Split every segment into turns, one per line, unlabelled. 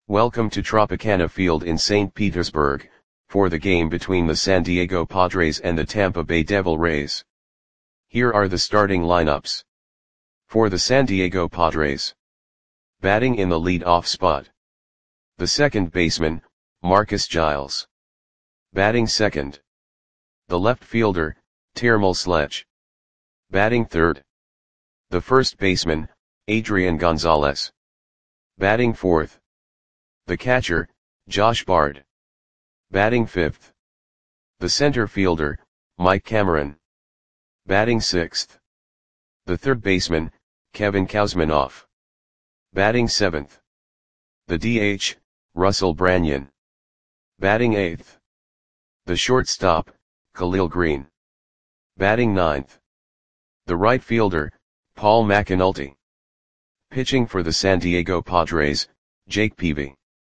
Welcome to Tropicana Field in St. Petersburg, for the game between the San Diego Padres and the Tampa Bay Devil Rays. Here are the starting lineups. For the San Diego Padres. Batting in the lead-off spot. The second baseman, Marcus Giles. Batting second. The left fielder, Termel Sledge. Batting third. The first baseman, Adrian Gonzalez. Batting fourth. The catcher, Josh Bard. Batting fifth. The center fielder, Mike Cameron. Batting sixth. The third baseman, Kevin Kouzmanoff. Batting seventh. The DH, Russell Branyan. Batting eighth. The shortstop, Khalil Greene. Batting ninth. The right fielder, Paul McAnulty. Pitching for the San Diego Padres, Jake Peavy.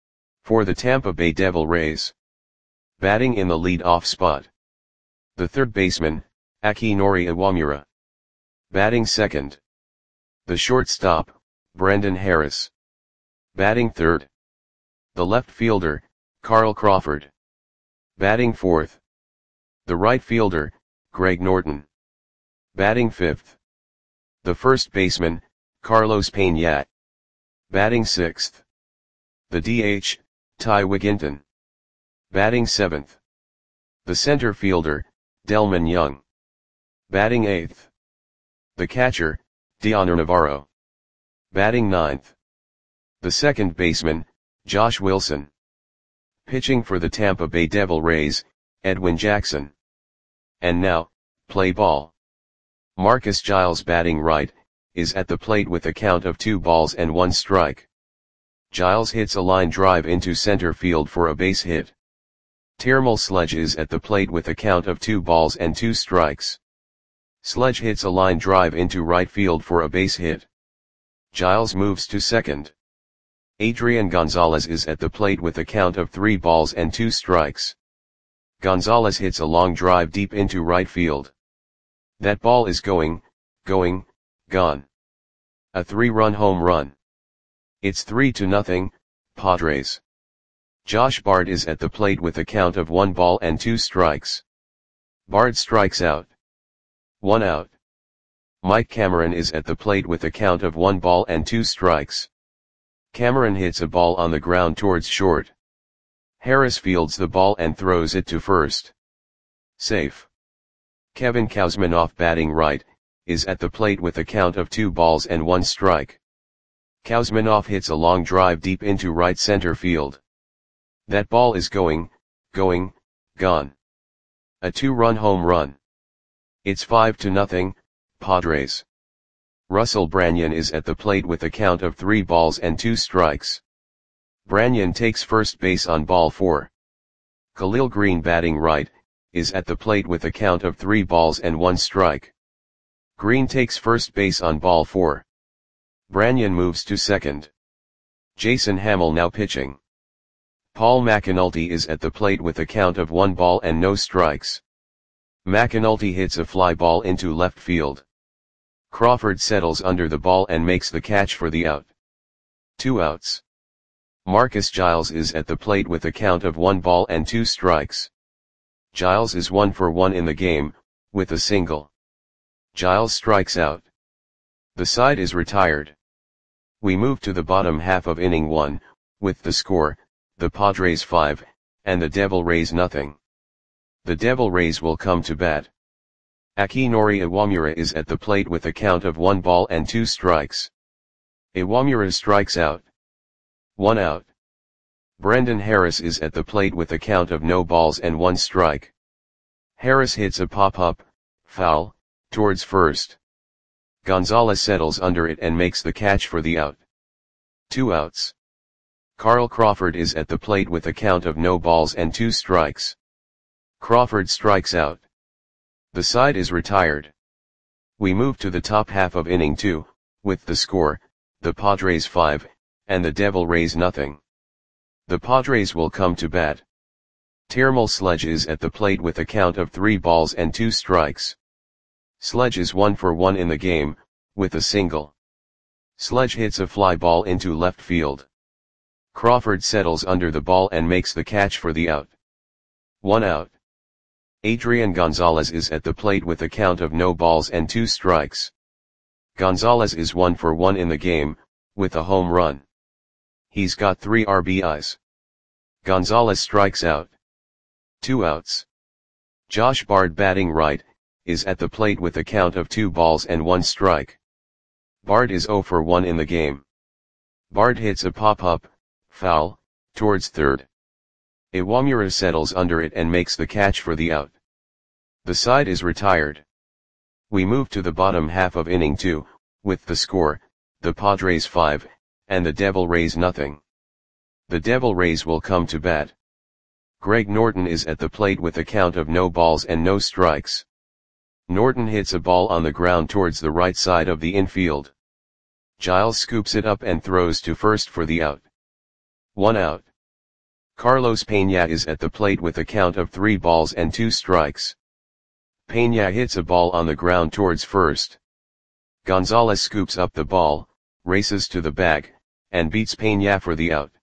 For the Tampa Bay Devil Rays. Batting in the lead-off spot. The third baseman, Akinori Iwamura. Batting second. The shortstop, Brendan Harris. Batting third. The left fielder, Carl Crawford. Batting fourth. The right fielder, Greg Norton. Batting fifth. The first baseman, Carlos Pena. Batting sixth. The DH, Ty Wigginton. Batting seventh. The center fielder, Delman Young. Batting eighth. The catcher, Dioner Navarro. Batting ninth. The second baseman, Josh Wilson. Pitching for the Tampa Bay Devil Rays, Edwin Jackson. And now, play ball. Marcus Giles batting right, is at the plate with a count of 2 balls and 1 strike. Giles hits a line drive into center field for a base hit. Termel Sledge is at the plate with a count of 2 balls and 2 strikes. Sledge hits a line drive into right field for a base hit. Giles moves to second. Adrian Gonzalez is at the plate with a count of 3 balls and 2 strikes. Gonzalez hits a long drive deep into right field. That ball is gone. A 3-run home run. It's 3-0, Padres. Josh Bard is at the plate with a count of 1 ball and 2 strikes. Bard strikes out. 1 out. Mike Cameron is at the plate with a count of 1 ball and 2 strikes. Cameron hits a ball on the ground towards short. Harris fields the ball and throws it to first. Safe. Kevin Kouzmanoff batting right, is at the plate with a count of 2 balls and 1 strike. Kouzmanoff hits a long drive deep into right center field. That ball is gone. A 2-run home run. It's 5-0, Padres. Russell Branyan is at the plate with a count of 3 balls and 2 strikes. Branyan takes first base on ball 4. Khalil Greene batting right, is at the plate with a count of 3 balls and 1 strike. Greene takes first base on ball 4. Branyan moves to second. Jason Hammel now pitching. Paul McAnulty is at the plate with a count of 1 ball and no strikes. McAnulty hits a fly ball into left field. Crawford settles under the ball and makes the catch for the out. 2 outs. Marcus Giles is at the plate with a count of 1 ball and 2 strikes. Giles is 1 for 1 in the game, with a single. Giles strikes out. The side is retired. We move to the bottom half of inning 1, with the score, the Padres 5, and the Devil Rays nothing. The Devil Rays will come to bat. Akinori Iwamura is at the plate with a count of 1 ball and 2 strikes. Iwamura strikes out. 1 out. Brendan Harris is at the plate with a count of no balls and 1 strike. Harris hits a pop-up, foul, towards first. Gonzalez settles under it and makes the catch for the out. 2 outs. Carl Crawford is at the plate with a count of no balls and 2 strikes. Crawford strikes out. The side is retired. We move to the top half of inning 2, with the score, the Padres 5, and the Devil Rays nothing. The Padres will come to bat. Termel Sledge is at the plate with a count of 3 balls and 2 strikes. Sledge is 1 for 1 in the game, with a single. Sledge hits a fly ball into left field. Crawford settles under the ball and makes the catch for the out. 1 out. Adrian Gonzalez is at the plate with a count of no balls and 2 strikes. Gonzalez is 1 for 1 in the game, with a home run. He's got 3 RBIs. Gonzalez strikes out. 2 outs. Josh Bard, batting right, is at the plate with a count of 2 balls and 1 strike. Bard is 0 for 1 in the game. Bard hits a pop-up, foul, towards third. Iwamura settles under it and makes the catch for the out. The side is retired. We move to the bottom half of inning 2, with the score, the Padres 5, and the Devil Rays nothing. The Devil Rays will come to bat. Greg Norton is at the plate with a count of no balls and no strikes. Norton hits a ball on the ground towards the right side of the infield. Giles scoops it up and throws to first for the out. 1 out. Carlos Peña is at the plate with a count of 3 balls and 2 strikes. Peña hits a ball on the ground towards first. Gonzalez scoops up the ball, races to the bag, and beats Peña for the out.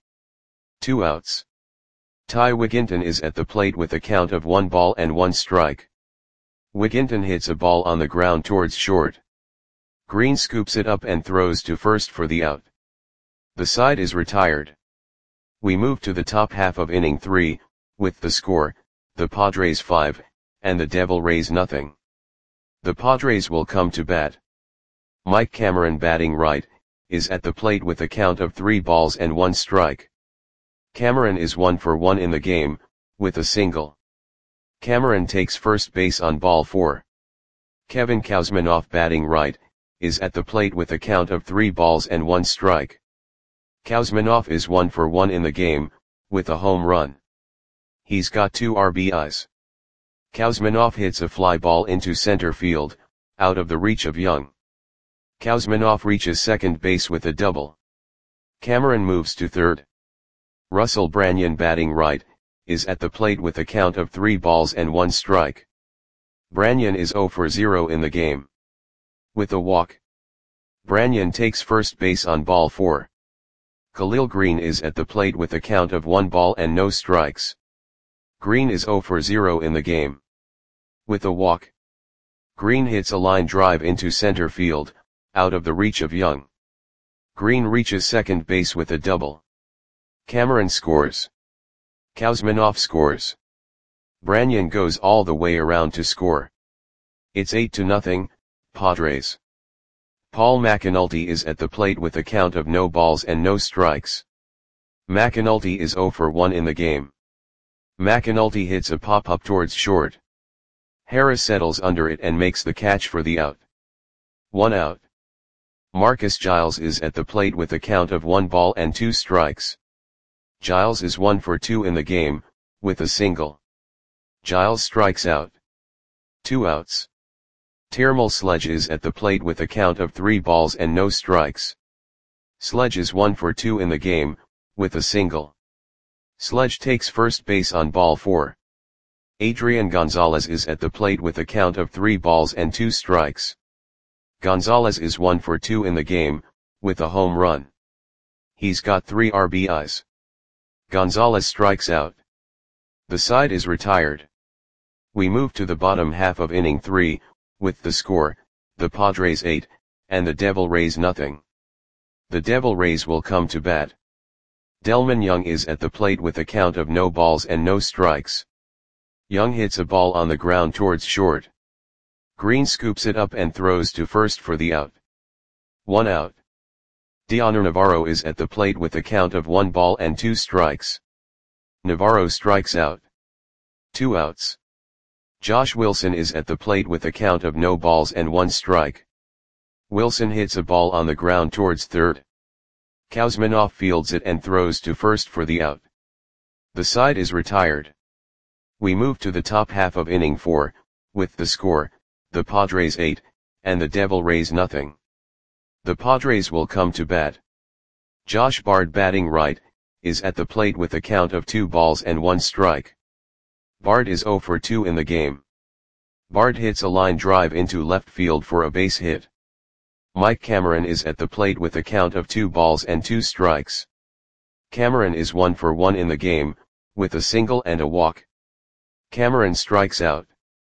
2 outs. Ty Wigginton is at the plate with a count of 1 ball and 1 strike. Wigginton hits a ball on the ground towards short. Green scoops it up and throws to first for the out. The side is retired. We move to the top half of inning 3, with the score, the Padres 5, and the Devil Rays nothing. The Padres will come to bat. Mike Cameron, batting right, is at the plate with a count of 3 balls and 1 strike. Cameron is 1 for 1 in the game, with a single. Cameron takes first base on ball 4. Kevin Kouzmanoff, batting right, is at the plate with a count of 3 balls and 1 strike. Kouzmanoff is 1 for 1 in the game, with a home run. He's got 2 RBIs. Kouzmanoff hits a fly ball into center field, out of the reach of Young. Kouzmanoff reaches second base with a double. Cameron moves to third. Russell Branyan, batting right, is at the plate with a count of 3 balls and 1 strike. Branyan is 0 for 0 in the game. With a walk. Branyan takes first base on ball 4. Khalil Green is at the plate with a count of 1 ball and no strikes. Green is 0 for 0 in the game. With a walk. Green hits a line drive into center field, out of the reach of Young. Green reaches second base with a double. Cameron scores. Kouzmanoff scores. Branyan goes all the way around to score. It's 8-0, Padres. Paul McAnulty is at the plate with a count of no balls and no strikes. McAnulty is 0 for 1 in the game. McAnulty hits a pop-up towards short. Harris settles under it and makes the catch for the out. 1 out. Marcus Giles is at the plate with a count of 1 ball and 2 strikes. Giles is 1 for 2 in the game, with a single. Giles strikes out. 2 outs. Termal Sledge is at the plate with a count of 3 balls and no strikes. Sledge is 1 for 2 in the game, with a single. Sledge takes first base on ball 4. Adrian Gonzalez is at the plate with a count of 3 balls and 2 strikes. Gonzalez is 1 for 2 in the game, with a home run. He's got 3 RBIs. Gonzalez strikes out. The side is retired. We move to the bottom half of inning 3, with the score, the Padres 8, and the Devil Rays nothing. The Devil Rays will come to bat. Delmon Young is at the plate with a count of no balls and no strikes. Young hits a ball on the ground towards short. Green scoops it up and throws to first for the out. 1 out. Dioner Navarro is at the plate with a count of 1 ball and 2 strikes. Navarro strikes out. 2 outs. Josh Wilson is at the plate with a count of no balls and 1 strike. Wilson hits a ball on the ground towards third. Kouzmanoff fields it and throws to first for the out. The side is retired. We move to the top half of inning 4, with the score, the Padres 8, and the Devil Rays nothing. The Padres will come to bat. Josh Bard, batting right, is at the plate with a count of 2 balls and 1 strike. Bard is 0 for 2 in the game. Bard hits a line drive into left field for a base hit. Mike Cameron is at the plate with a count of 2 balls and 2 strikes. Cameron is 1 for 1 in the game, with a single and a walk. Cameron strikes out.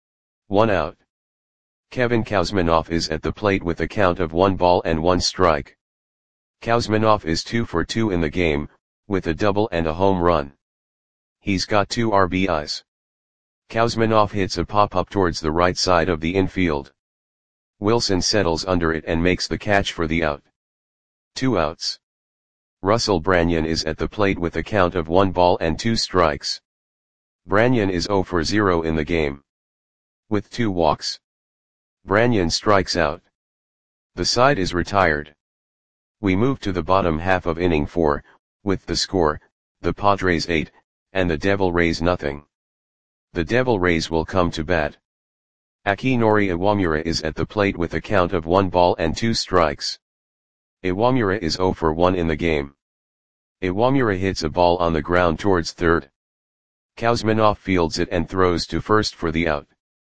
1 out. Kevin Kouzmanoff is at the plate with a count of 1 ball and 1 strike. Kouzmanoff is 2 for 2 in the game, with a double and a home run. He's got 2 RBIs. Kouzmanoff hits a pop-up towards the right side of the infield. Wilson settles under it and makes the catch for the out. 2 outs. Russell Branyan is at the plate with a count of 1 ball and 2 strikes. Branyan is 0 for 0 in the game. With 2 walks. Branyan strikes out. The side is retired. We move to the bottom half of inning 4, with the score, the Padres 8, and the Devil Rays nothing. The Devil Rays will come to bat. Akinori Iwamura is at the plate with a count of 1 ball and 2 strikes. Iwamura is 0 for 1 in the game. Iwamura hits a ball on the ground towards third. Kouzmanoff fields it and throws to first for the out.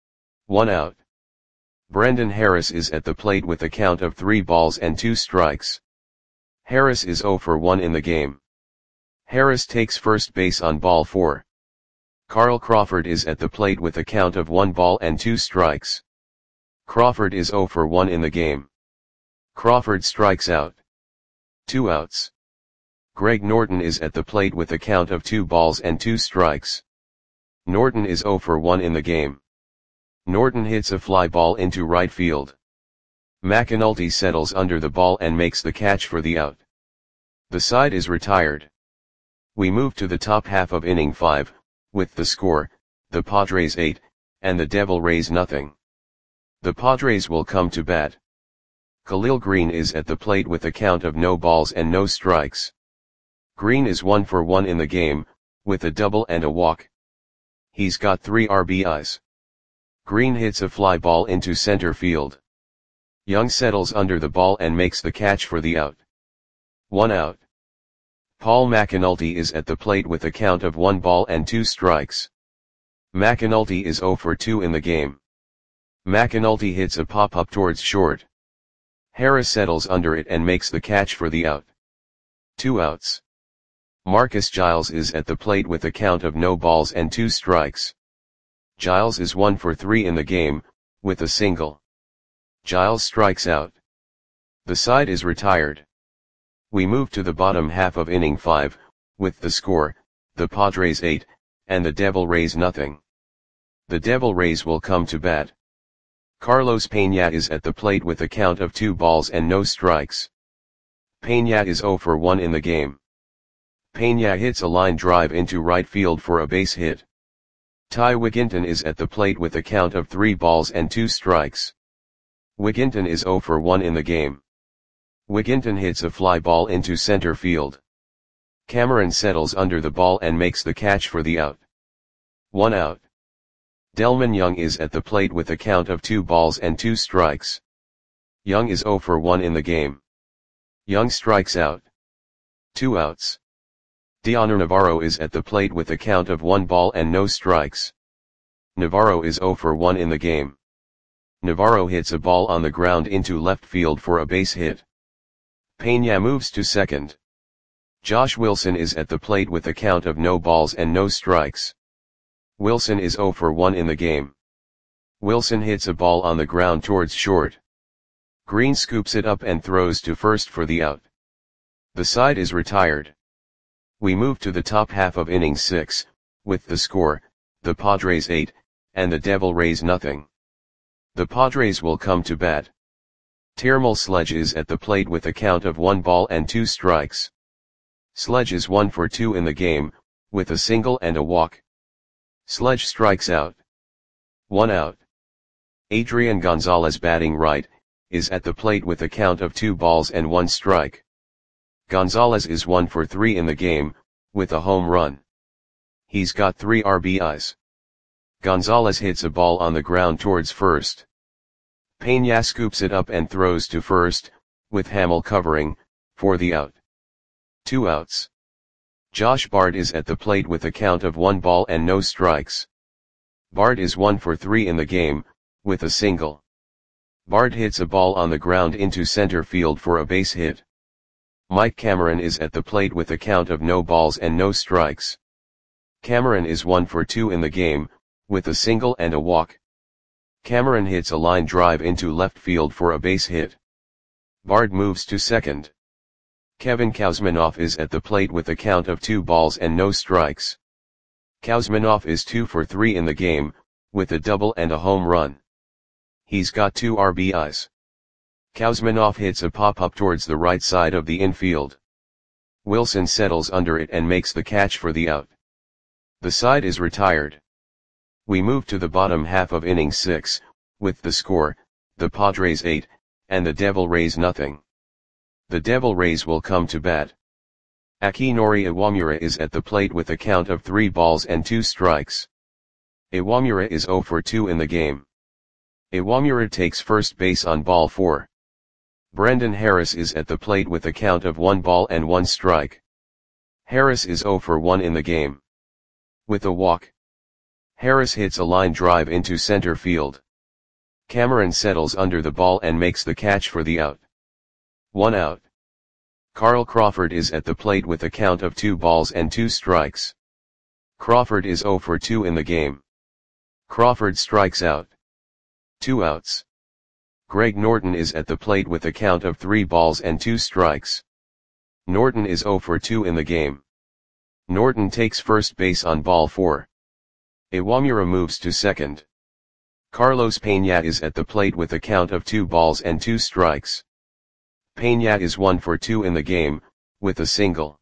1 out. Brendan Harris is at the plate with a count of 3 balls and 2 strikes. Harris is 0 for 1 in the game. Harris takes first base on ball 4. Carl Crawford is at the plate with a count of 1 ball and 2 strikes. Crawford is 0 for 1 in the game. Crawford strikes out. 2 outs. Greg Norton is at the plate with a count of 2 balls and 2 strikes. Norton is 0 for 1 in the game. Norton hits a fly ball into right field. McAnulty settles under the ball and makes the catch for the out. The side is retired. We move to the top half of inning 5, with the score, the Padres 8, and the Devil Rays nothing. The Padres will come to bat. Khalil Green is at the plate with a count of no balls and no strikes. Green is 1 for 1 in the game, with a double and a walk. He's got 3 RBIs. Green hits a fly ball into center field. Young settles under the ball and makes the catch for the out. 1 out. Paul McAnulty is at the plate with a count of 1 ball and 2 strikes. McAnulty is 0 for 2 in the game. McAnulty hits a pop-up towards short. Harris settles under it and makes the catch for the out. 2 outs. Marcus Giles is at the plate with a count of no balls and 2 strikes. Giles is 1 for 3 in the game, with a single. Giles strikes out. The side is retired. We move to the bottom half of inning 5, with the score, the Padres 8, and the Devil Rays nothing. The Devil Rays will come to bat. Carlos Peña is at the plate with a count of 2 balls and no strikes. Peña is 0 for 1 in the game. Peña hits a line drive into right field for a base hit. Ty Wigginton is at the plate with a count of 3 balls and 2 strikes. Wigginton is 0 for 1 in the game. Wigginton hits a fly ball into center field. Cameron settles under the ball and makes the catch for the out. 1 out. Delmon Young is at the plate with a count of 2 balls and 2 strikes. Young is 0 for 1 in the game. Young strikes out. 2 outs. Dioner Navarro is at the plate with a count of 1 ball and no strikes. Navarro is 0 for 1 in the game. Navarro hits a ball on the ground into left field for a base hit. Peña moves to second. Josh Wilson is at the plate with a count of no balls and no strikes. Wilson is 0 for 1 in the game. Wilson hits a ball on the ground towards short. Green scoops it up and throws to first for the out. The side is retired. We move to the top half of inning 6, with the score, the Padres 8, and the Devil Rays nothing. The Padres will come to bat. Termal Sledge is at the plate with a count of 1 ball and 2 strikes. Sledge is 1 for 2 in the game, with a single and a walk. Sledge strikes out. 1 out. Adrian Gonzalez, batting right, is at the plate with a count of 2 balls and 1 strike. Gonzalez is 1 for 3 in the game, with a home run. He's got 3 RBIs. Gonzalez hits a ball on the ground towards first. Peña scoops it up and throws to first, with Hamill covering, for the out. 2 outs. Josh Bard is at the plate with a count of 1 ball and no strikes. Bard is 1 for 3 in the game, with a single. Bard hits a ball on the ground into center field for a base hit. Mike Cameron is at the plate with a count of no balls and no strikes. Cameron is 1 for 2 in the game, with a single and a walk. Cameron hits a line drive into left field for a base hit. Bard moves to second. Kevin Kouzmanoff is at the plate with a count of 2 balls and no strikes. Kouzmanoff is 2 for 3 in the game, with a double and a home run. He's got 2 RBIs. Kouzmanoff hits a pop-up towards the right side of the infield. Wilson settles under it and makes the catch for the out. The side is retired. We move to the bottom half of inning 6, with the score, the Padres 8, and the Devil Rays nothing. The Devil Rays will come to bat. Akinori Iwamura is at the plate with a count of 3 balls and 2 strikes. Iwamura is 0 for 2 in the game. Iwamura takes first base on ball 4. Brendan Harris is at the plate with a count of 1 ball and 1 strike. Harris is 0 for 1 in the game. With a walk. Harris hits a line drive into center field. Cameron settles under the ball and makes the catch for the out. 1 out. Carl Crawford is at the plate with a count of 2 balls and 2 strikes. Crawford is 0 for 2 in the game. Crawford strikes out. 2 outs. Greg Norton is at the plate with a count of 3 balls and 2 strikes. Norton is 0 for 2 in the game. Norton takes first base on ball 4. Iwamura moves to second. Carlos Peña is at the plate with a count of 2 balls and 2 strikes. Peña is 1 for 2 in the game, with a single.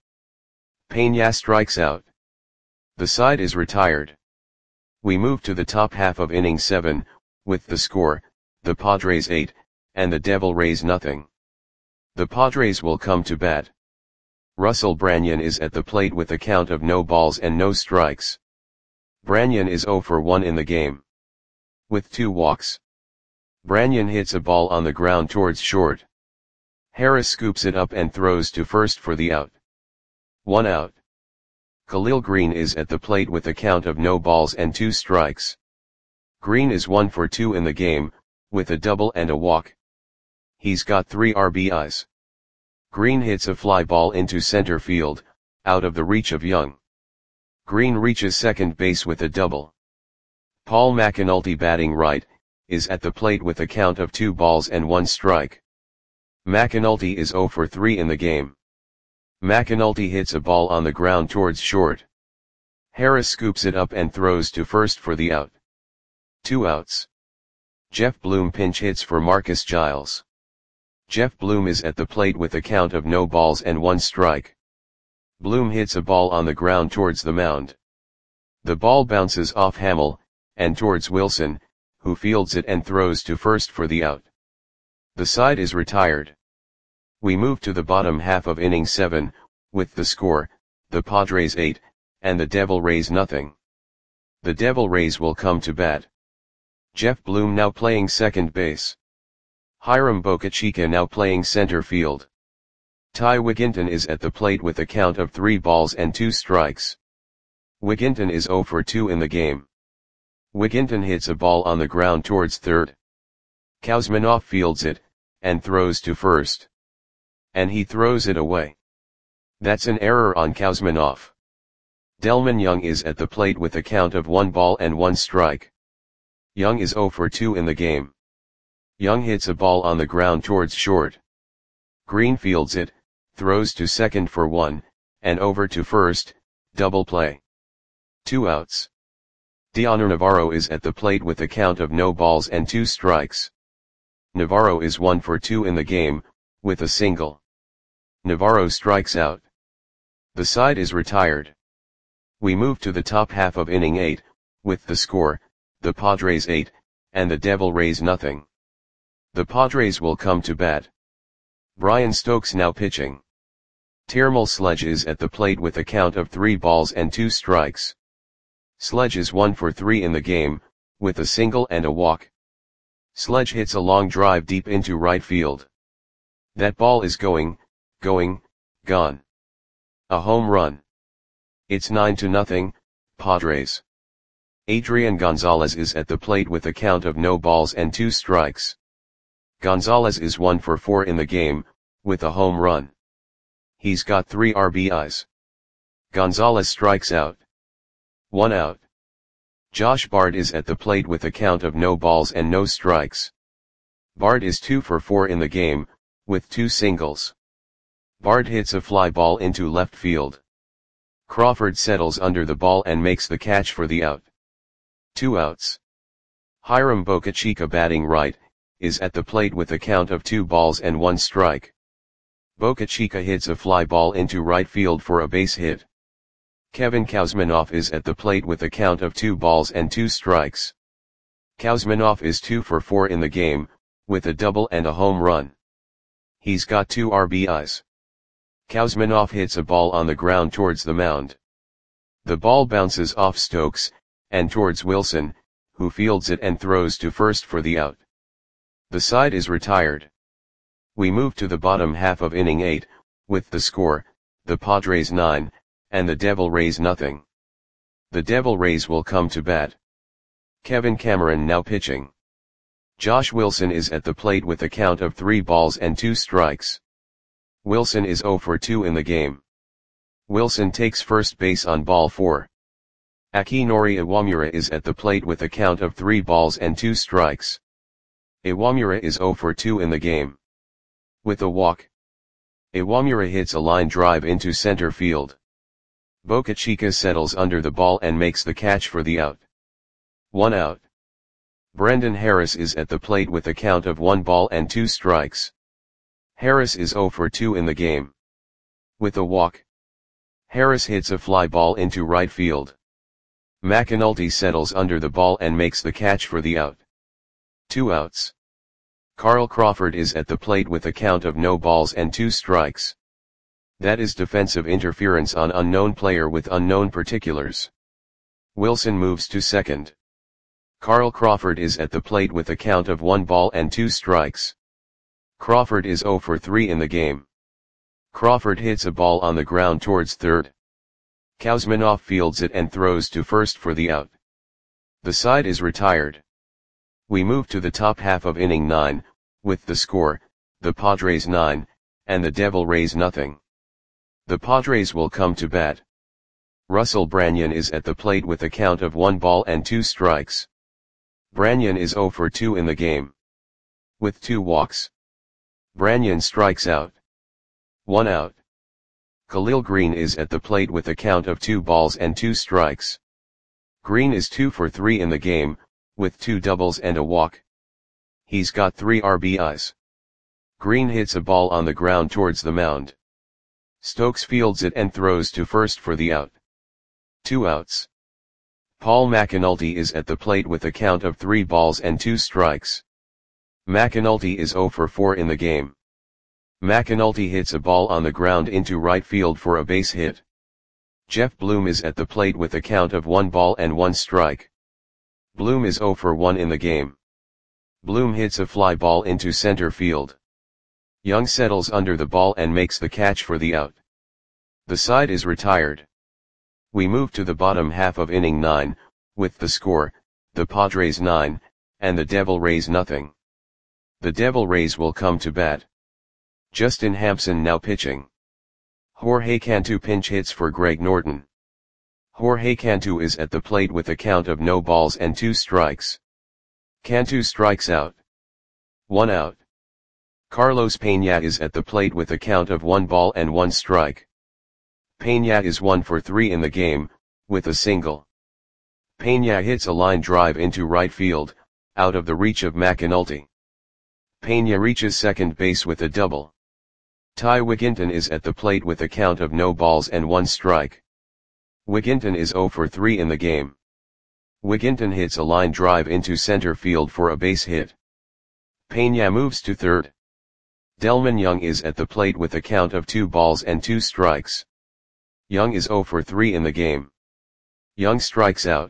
Peña strikes out. The side is retired. We move to the top half of inning 7, with the score, the Padres 8, and the Devil Rays nothing. The Padres will come to bat. Russell Branyan is at the plate with a count of no balls and no strikes. Branyan is 0 for 1 in the game. With 2 walks. Branyan hits a ball on the ground towards short. Harris scoops it up and throws to first for the out. 1 out. Khalil Green is at the plate with a count of no balls and 2 strikes. Green is 1 for 2 in the game, with a double and a walk. He's got 3 RBIs. Green hits a fly ball into center field, out of the reach of Young. Green reaches second base with a double. Paul McAnulty, batting right, is at the plate with a count of 2 balls and 1 strike. McAnulty is 0 for 3 in the game. McAnulty hits a ball on the ground towards short. Harris scoops it up and throws to first for the out. 2 outs. Jeff Bloom pinch hits for Marcus Giles. Jeff Bloom is at the plate with a count of no balls and 1 strike. Bloom hits a ball on the ground towards the mound. The ball bounces off Hamill, and towards Wilson, who fields it and throws to first for the out. The side is retired. We move to the bottom half of inning 7, with the score, the Padres 8, and the Devil Rays nothing. The Devil Rays will come to bat. Jeff Bloom now playing second base. Hiram Bocachica now playing center field. Ty Wigginton is at the plate with a count of 3 balls and 2 strikes. Wigginton is 0 for 2 in the game. Wigginton hits a ball on the ground towards third. Kouzmanoff fields it, and throws to first. And he throws it away. That's an error on Kouzmanoff. Delmon Young is at the plate with a count of 1 ball and 1 strike. Young is 0 for 2 in the game. Young hits a ball on the ground towards short. Green fields it, throws to second for 1, and over to first, double play. 2 outs. Dioner Navarro is at the plate with a count of no balls and 2 strikes. Navarro is 1 for 2 in the game, with a single. Navarro strikes out. The side is retired. We move to the top half of inning 8, with the score, the Padres 8, and the Devil Rays nothing. The Padres will come to bat. Brian Stokes now pitching. Termal Sledge is at the plate with a count of 3 balls and 2 strikes. Sledge is 1 for 3 in the game, with a single and a walk. Sledge hits a long drive deep into right field. That ball is gone. A home run. It's 9-0, Padres. Adrian Gonzalez is at the plate with a count of no balls and 2 strikes. Gonzalez is 1 for 4 in the game, with a home run. He's got 3 RBIs. Gonzalez strikes out. 1 out. Josh Bard is at the plate with a count of no balls and no strikes. Bard is 2 for 4 in the game, with 2 singles. Bard hits a fly ball into left field. Crawford settles under the ball and makes the catch for the out. 2 outs. Hiram Bocachica, batting right, is at the plate with a count of 2 balls and 1 strike. Bocachica hits a fly ball into right field for a base hit. Kevin Kouzmanoff is at the plate with a count of 2 balls and 2 strikes. Kouzmanoff is 2 for 4 in the game, with a double and a home run. He's got 2 RBIs. Kouzmanoff hits a ball on the ground towards the mound. The ball bounces off Stokes, and towards Wilson, who fields it and throws to first for the out. The side is retired. We move to the bottom half of inning 8, with the score, the Padres 9, and the Devil Rays nothing. The Devil Rays will come to bat. Kevin Cameron now pitching. Josh Wilson is at the plate with a count of 3 balls and 2 strikes. Wilson is 0 for 2 in the game. Wilson takes first base on ball 4. Akinori Iwamura is at the plate with a count of 3 balls and 2 strikes. Iwamura is 0 for 2 in the game. With a walk, Iwamura hits a line drive into center field. Bocachica settles under the ball and makes the catch for the out. 1 out. Brendan Harris is at the plate with a count of 1 ball and 2 strikes. Harris is 0 for 2 in the game. With a walk, Harris hits a fly ball into right field. McAnulty settles under the ball and makes the catch for the out. 2 outs. Carl Crawford is at the plate with a count of no balls and 2 strikes. That is defensive interference on unknown player with unknown particulars. Wilson moves to second. Carl Crawford is at the plate with a count of 1 ball and 2 strikes. Crawford is 0 for 3 in the game. Crawford hits a ball on the ground towards third. Kouzmanoff fields it and throws to first for the out. The side is retired. We move to the top half of inning 9, with the score, the Padres 9, and the Devil Rays nothing. The Padres will come to bat. Russell Branyan is at the plate with a count of 1 ball and 2 strikes. Branyan is 0 for 2 in the game. With 2 walks, Branyan strikes out. 1 out. Khalil Green is at the plate with a count of 2 balls and 2 strikes. Green is 2 for 3 in the game, with 2 doubles and a walk. He's got 3 RBIs. Green hits a ball on the ground towards the mound. Stokes fields it and throws to first for the out. 2 outs. Paul McAnulty is at the plate with a count of 3 balls and 2 strikes. McAnulty is 0 for 4 in the game. McAnulty hits a ball on the ground into right field for a base hit. Jeff Bloom is at the plate with a count of 1 ball and 1 strike. Bloom is 0 for 1 in the game. Bloom hits a fly ball into center field. Young settles under the ball and makes the catch for the out. The side is retired. We move to the bottom half of inning 9, with the score, the Padres 9, and the Devil Rays nothing. The Devil Rays will come to bat. Justin Hampson now pitching. Jorge Cantu pinch hits for Greg Norton. Jorge Cantu is at the plate with a count of no balls and 2 strikes. Cantu strikes out. 1 out. Carlos Peña is at the plate with a count of 1 ball and 1 strike. Peña is 1 for 3 in the game, with a single. Peña hits a line drive into right field, out of the reach of McAnulty. Peña reaches second base with a double. Ty Wigginton is at the plate with a count of no balls and 1 strike. Wigginton is 0 for 3 in the game. Wigginton hits a line drive into center field for a base hit. Peña moves to third. Delman Young is at the plate with a count of 2 balls and 2 strikes. Young is 0 for 3 in the game. Young strikes out.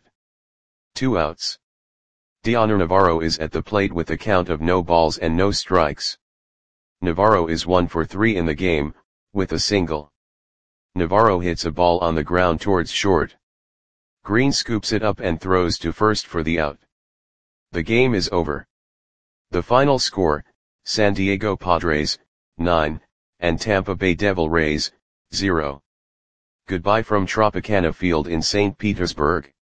2 outs. Dioner Navarro is at the plate with a count of no balls and no strikes. Navarro is 1 for 3 in the game, with a single. Navarro hits a ball on the ground towards short. Green scoops it up and throws to first for the out. The game is over. The final score, San Diego Padres, 9, and Tampa Bay Devil Rays, 0. Goodbye from Tropicana Field in St. Petersburg.